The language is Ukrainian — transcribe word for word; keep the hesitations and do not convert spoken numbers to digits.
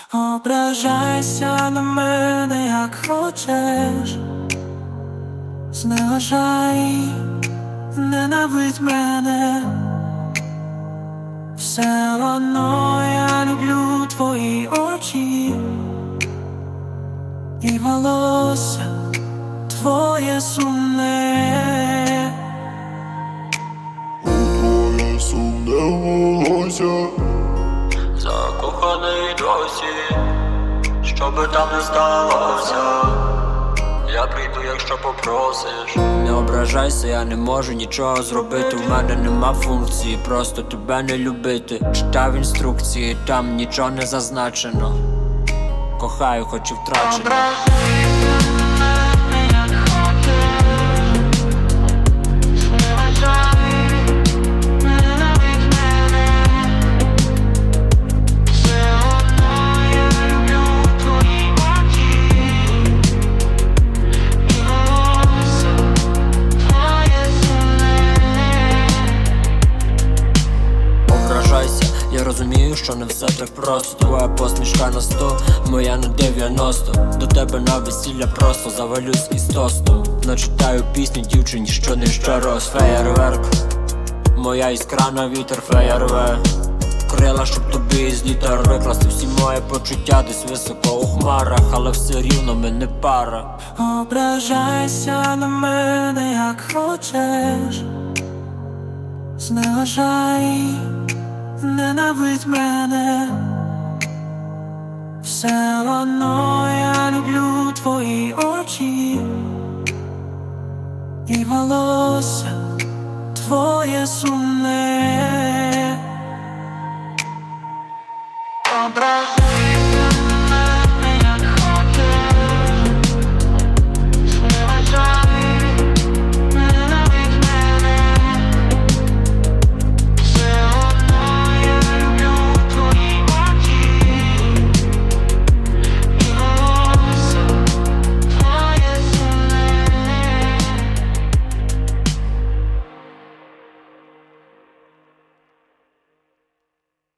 Ображайся на мене, як хочеш, зневажай, ненавидь мене. Все одно я люблю твої очі і волосся твоє сумне. Твоє сумне волосся, Закоханий досі, що би там не сталося, я прийду, якщо попросиш. Не ображайся, я не можу нічого зробити. У мене нема функції, просто тебе не любити. Читав інструкції, там нічого не зазначено. Кохаю, хоч і втрачено. Я розумію, що не все так просто. Твоя посмішка на сто, моя на дев'яносто. До тебе на весілля просто завалюсь із тостом. Начитаю пісню дівчині, що не щорос. Феєрверк, моя іскра на вітер, феєрве. Крила, щоб тобі із літер викласти всі мої почуття десь високо у хмарах, але все рівно ми не пара. Ображайся на мене, як хочеш, зневажай, ненавидь мене. Все одно я люблю твої очі і волосся твоє сумне.